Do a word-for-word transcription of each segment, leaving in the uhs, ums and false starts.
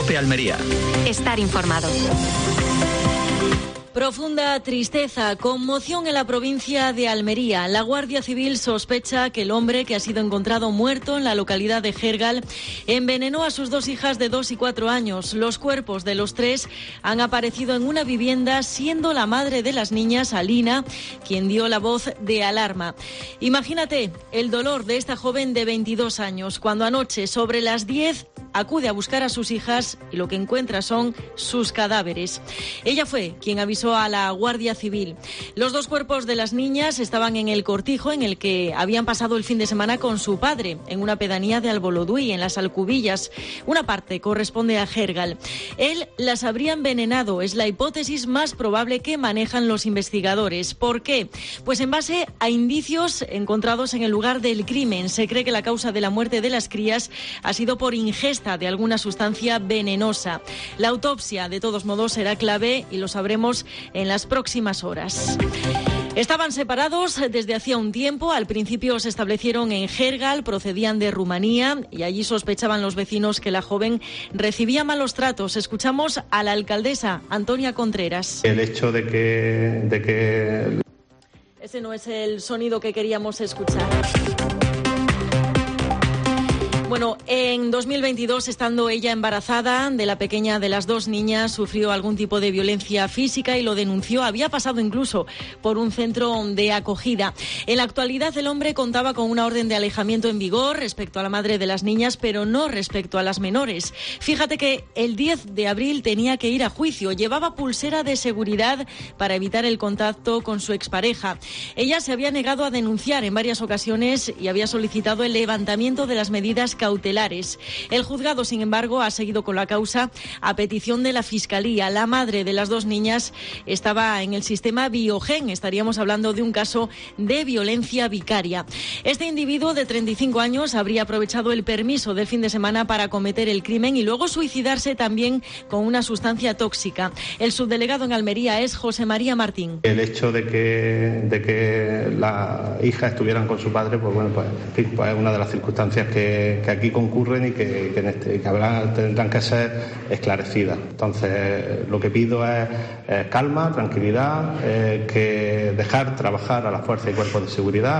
COPE Almería. Estar informado. Profunda tristeza, conmoción en la provincia de Almería. La Guardia Civil sospecha que el hombre que ha sido encontrado muerto en la localidad de Jergal envenenó a sus dos hijas de dos y cuatro años. Los cuerpos de los tres han aparecido en una vivienda, siendo la madre de las niñas, Alina, quien dio la voz de alarma. Imagínate el dolor de esta joven de veintidós años, cuando anoche, sobre las diez, acude a buscar a sus hijas y lo que encuentra son sus cadáveres. Ella fue quien avisó a la Guardia Civil. Los dos cuerpos de las niñas estaban en el cortijo en el que habían pasado el fin de semana con su padre, en una pedanía de Alboloduy, en las Alcubillas. Una parte corresponde a Jergal. Él las habría envenenado, es la hipótesis más probable que manejan los investigadores. ¿Por qué? Pues en base a indicios encontrados en el lugar del crimen, se cree que la causa de la muerte de las crías ha sido por ingesta de alguna sustancia venenosa. La autopsia, de todos modos, será clave y lo sabremos en las próximas horas. Estaban separados desde hacía un tiempo. Al principio se establecieron en Jergal, procedían de Rumanía y allí sospechaban los vecinos que la joven recibía malos tratos. Escuchamos a la alcaldesa, Antonia Contreras. El hecho de que... De que... Ese no es el sonido que queríamos escuchar. Bueno, en dos mil veintidós, estando ella embarazada de la pequeña de las dos niñas, sufrió algún tipo de violencia física y lo denunció. Había pasado incluso por un centro de acogida. En la actualidad, el hombre contaba con una orden de alejamiento en vigor respecto a la madre de las niñas, pero no respecto a las menores. Fíjate que el diez de abril tenía que ir a juicio. Llevaba pulsera de seguridad para evitar el contacto con su expareja. Ella se había negado a denunciar en varias ocasiones y había solicitado el levantamiento de las medidas cautelares. El juzgado, sin embargo, ha seguido con la causa a petición de la Fiscalía. La madre de las dos niñas estaba en el sistema Biogen. Estaríamos hablando de un caso de violencia vicaria. Este individuo de treinta y cinco años habría aprovechado el permiso del fin de semana para cometer el crimen y luego suicidarse también con una sustancia tóxica. El subdelegado en Almería es José María Martín. El hecho de que, de que las hijas estuvieran con su padre, pues bueno, pues, en fin, pues es una de las circunstancias que que aquí concurren y que, que, en este, que habrá, tendrán que ser esclarecidas. Entonces, lo que pido es, es calma, tranquilidad, eh, que dejar trabajar a las fuerzas y cuerpos de seguridad.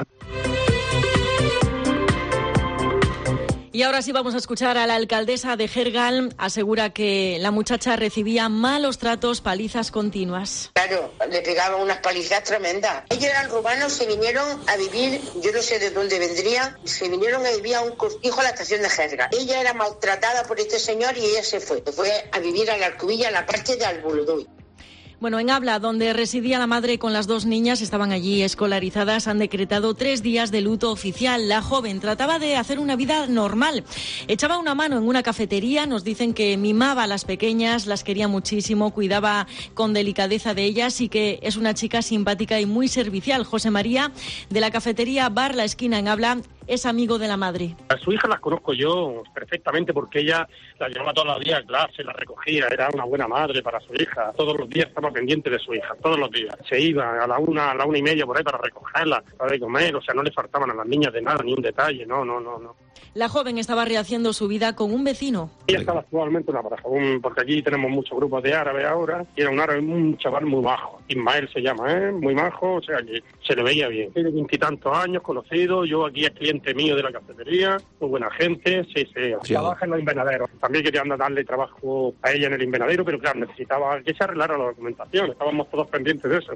Y ahora sí vamos a escuchar a la alcaldesa de Jergal. Asegura que la muchacha recibía malos tratos, palizas continuas. Claro, le pegaban unas palizas tremendas. Ellos eran rumanos, se vinieron a vivir, yo no sé de dónde vendrían, se vinieron a vivir a un cortijo a la estación de Jergal. Ella era maltratada por este señor y ella se fue. Se fue a vivir a la Alcubilla, a la parte de Alboloduy. Bueno, en Abla, donde residía la madre con las dos niñas, estaban allí escolarizadas, han decretado tres días de luto oficial. La joven trataba de hacer una vida normal. Echaba una mano en una cafetería, nos dicen que mimaba a las pequeñas, las quería muchísimo, cuidaba con delicadeza de ellas y que es una chica simpática y muy servicial. José María, de la cafetería Bar La Esquina en Abla, es amigo de la madre. A su hija las conozco yo perfectamente porque ella la llevaba todos los días a clase, la recogía, era una buena madre para su hija. Todos los días estaba pendiente de su hija, todos los días. Se iba a la una, a la una y media por ahí para recogerla, para comer, o sea, no le faltaban a las niñas de nada, ni un detalle, no, no, no, no. La joven estaba rehaciendo su vida con un vecino. Ella estaba actualmente una pareja, un, porque allí tenemos muchos grupos de árabes ahora, y era un árabe, un chaval muy majo. Ismael se llama, ¿eh? Muy majo, o sea, que se le veía bien. Tiene veintitantos años, conocido, yo aquí es cliente mío de la cafetería, muy buena gente, sí, sí. sí. Trabaja en los invernaderos. También quería darle trabajo a ella en el invernadero, pero claro, necesitaba que se arreglara la documentación, estábamos todos pendientes de eso.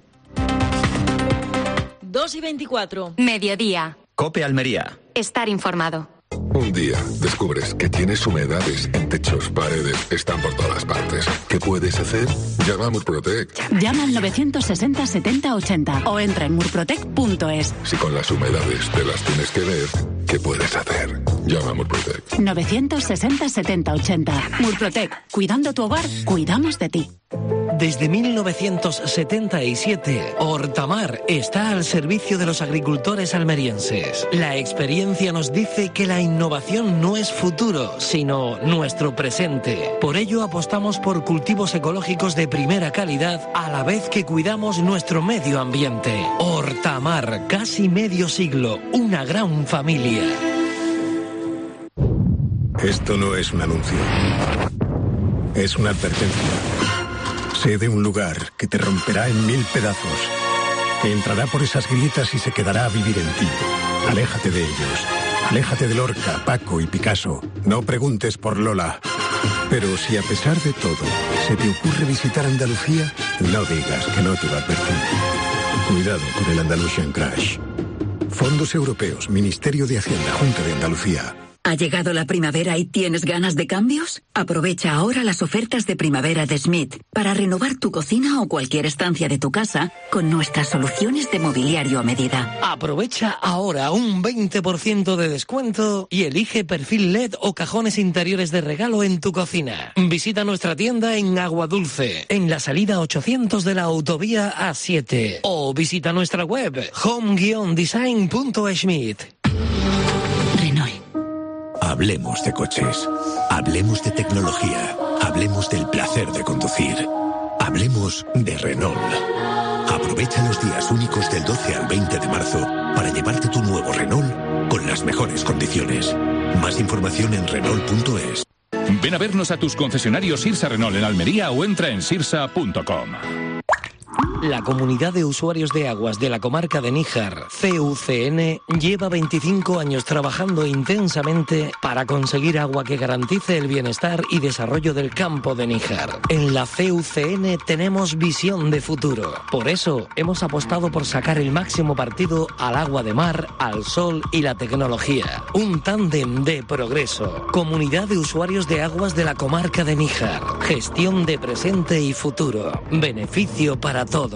dos y veinticuatro. Mediodía. COPE Almería. Estar informado. Un día descubres que tienes humedades en techos, paredes, están por todas partes. ¿Qué puedes hacer? Llama a Murprotec. Llama al novecientos sesenta setenta ochenta o entra en murprotec punto es. Si con las humedades te las tienes que ver, ¿qué puedes hacer? Llama a Murprotec. novecientos sesenta setenta ochenta. Murprotec. Cuidando tu hogar, cuidamos de ti. Desde mil novecientos setenta y siete, Hortamar está al servicio de los agricultores almerienses. La experiencia nos dice que la innovación no es futuro, sino nuestro presente. Por ello apostamos por cultivos ecológicos de primera calidad a la vez que cuidamos nuestro medio ambiente. Hortamar, casi medio siglo, una gran familia. Esto no es un anuncio. es una advertencia. Sé de un lugar que te romperá en mil pedazos, que entrará por esas grietas y se quedará a vivir en ti. Aléjate de ellos. Aléjate de Lorca, Paco y Picasso. No preguntes por Lola. Pero si a pesar de todo se te ocurre visitar Andalucía, no digas que no te lo advertí. Cuidado con el Andalusian Crash. Fondos Europeos, Ministerio de Hacienda, Junta de Andalucía. ¿Ha llegado la primavera y tienes ganas de cambios? Aprovecha ahora las ofertas de primavera de Schmidt para renovar tu cocina o cualquier estancia de tu casa con nuestras soluciones de mobiliario a medida. Aprovecha ahora un veinte por ciento de descuento y elige perfil L E D o cajones interiores de regalo en tu cocina. Visita nuestra tienda en Aguadulce, en la salida ochocientos de la autovía A siete, o visita nuestra web home guion design punto schmidt. Hablemos de coches, hablemos de tecnología, hablemos del placer de conducir, hablemos de Renault. Aprovecha los días únicos del doce al veinte de marzo para llevarte tu nuevo Renault con las mejores condiciones. Más información en Renault punto es. Ven a vernos a tus concesionarios Sirsa Renault en Almería o entra en sirsa punto com. La Comunidad de Usuarios de Aguas de la Comarca de Níjar, C U C N, lleva veinticinco años trabajando intensamente para conseguir agua que garantice el bienestar y desarrollo del campo de Níjar. En la C U C N tenemos visión de futuro. Por eso hemos apostado por sacar el máximo partido al agua de mar, al sol y la tecnología. Un tándem de progreso. Comunidad de Usuarios de Aguas de la Comarca de Níjar. Gestión de presente y futuro. Beneficio para todos.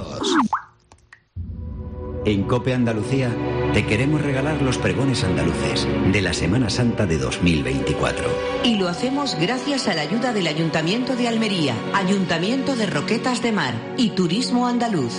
En COPE Andalucía te queremos regalar los pregones andaluces de la Semana Santa de dos mil veinticuatro. Y lo hacemos gracias a la ayuda del Ayuntamiento de Almería, Ayuntamiento de Roquetas de Mar y Turismo Andaluz.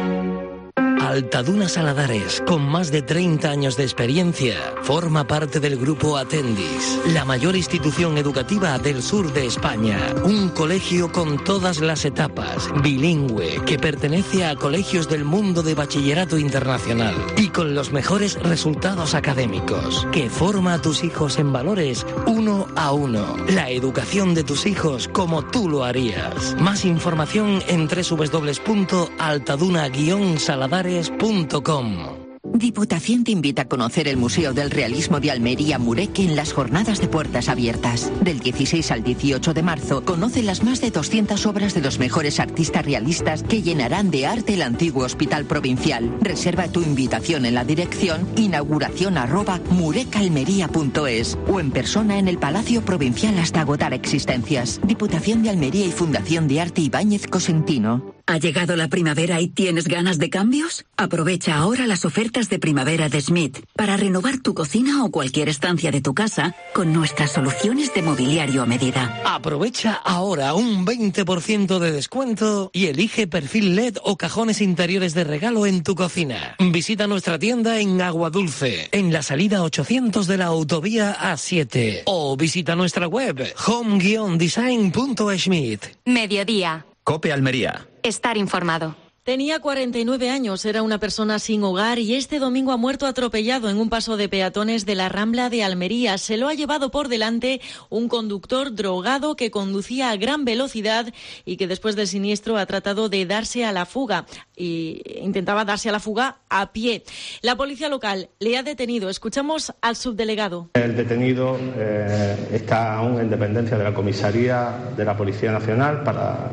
Altaduna Saladares, con más de treinta años de experiencia, forma parte del grupo Atendis, la mayor institución educativa del sur de España. Un colegio con todas las etapas, bilingüe, que pertenece a colegios del mundo de bachillerato internacional y con los mejores resultados académicos, que forma a tus hijos en valores uno a uno. La educación de tus hijos como tú lo harías. Más información en doble u doble u doble u punto altaduna guion saladares punto com. Diputación te invita a conocer el Museo del Realismo de Almería Mureque en las jornadas de puertas abiertas. Del dieciséis al dieciocho de marzo, conoce las más de doscientas obras de los mejores artistas realistas que llenarán de arte el antiguo Hospital Provincial. Reserva tu invitación en la dirección inauguración arroba murecaalmería punto es o en persona en el Palacio Provincial hasta agotar existencias. Diputación de Almería y Fundación de Arte Ibáñez Cosentino. ¿Ha llegado la primavera y tienes ganas de cambios? Aprovecha ahora las ofertas de primavera de Schmidt para renovar tu cocina o cualquier estancia de tu casa con nuestras soluciones de mobiliario a medida. Aprovecha ahora un veinte por ciento de descuento y elige perfil L E D o cajones interiores de regalo en tu cocina. Visita nuestra tienda en Aguadulce, en la salida ochocientos de la autovía A siete, o visita nuestra web home guion design punto schmidt. Mediodía. COPE Almería. Estar informado. Tenía cuarenta y nueve años, era una persona sin hogar y este domingo ha muerto atropellado en un paso de peatones de la Rambla de Almería. Se lo ha llevado por delante un conductor drogado que conducía a gran velocidad y que después del siniestro ha tratado de darse a la fuga y intentaba darse a la fuga a pie. La policía local le ha detenido. Escuchamos al subdelegado. El detenido eh, está aún en dependencia de la comisaría de la Policía Nacional para...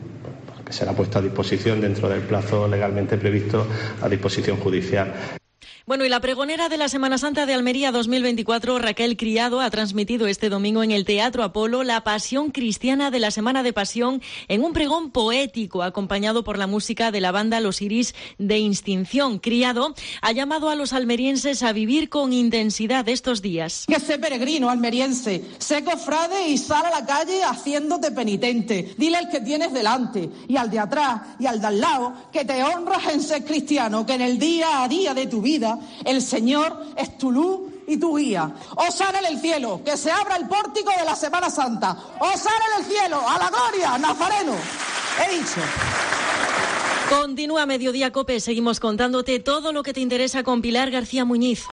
que será puesto a disposición dentro del plazo legalmente previsto a disposición judicial. Bueno, y la pregonera de la Semana Santa de Almería dos mil veinticuatro, Raquel Criado, ha transmitido este domingo en el Teatro Apolo la pasión cristiana de la Semana de Pasión en un pregón poético acompañado por la música de la banda Los Iris de Instinción. Criado ha llamado a los almerienses a vivir con intensidad estos días. Que sé peregrino almeriense, sé cofrade y sal a la calle haciéndote penitente. Dile al que tienes delante y al de atrás y al de al lado que te honras en ser cristiano, que en el día a día de tu vida el Señor es tu luz y tu guía. Hosana en el cielo, que se abra el pórtico de la Semana Santa. Hosana en el cielo, a la gloria, Nazareno. He dicho. Continúa Mediodía COPE, seguimos contándote todo lo que te interesa con Pilar García Muñiz.